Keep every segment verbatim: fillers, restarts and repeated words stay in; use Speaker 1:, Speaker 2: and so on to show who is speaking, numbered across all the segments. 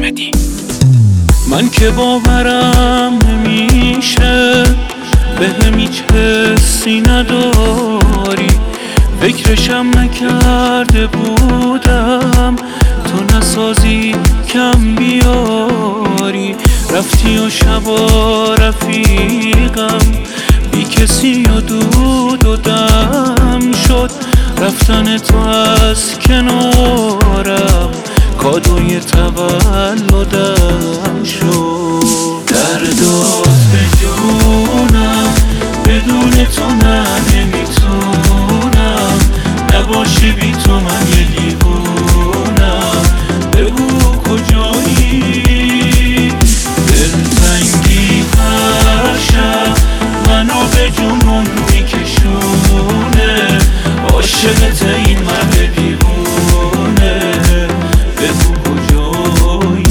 Speaker 1: محمدی. من که باورم نمیشه به هم هیچ حسی نداری، فکرشم نکرده بودم تو نسازی کم بیاری. رفتی و شبا رفیقم بی کسی و دود و دم شد، رفتن تو از کنارم کادوی تولدم شد. دردات به جونم بدون تو نه نمیتونم، نباشی بی تو من یه دیوونم. بگو کجایی دلتنگی هر شب منو به جنون میکشونه، عاشقت این مرد دیوونه. بگو کجایی.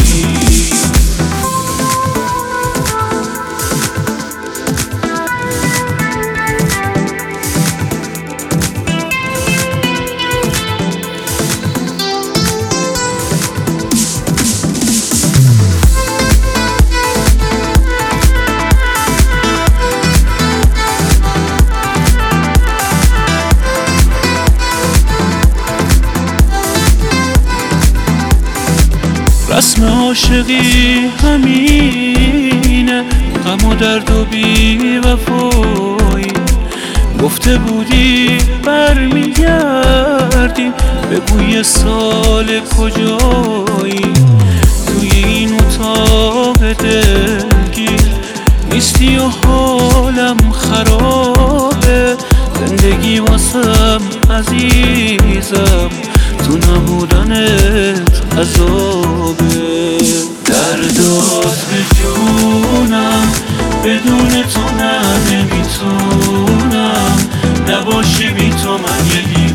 Speaker 1: رسم عاشقی همینه، غم و درد و بی وفایی. گفته بودی برمیگردی، بگو یه سال کجایی. توی این اتاق دلگیر نیستی و حالم خرابه، زندگی واسم عزیزم تو نبودنت عذابه. دردات به جونم بدون تو نه نمیتونم، نباشی بی تو من یه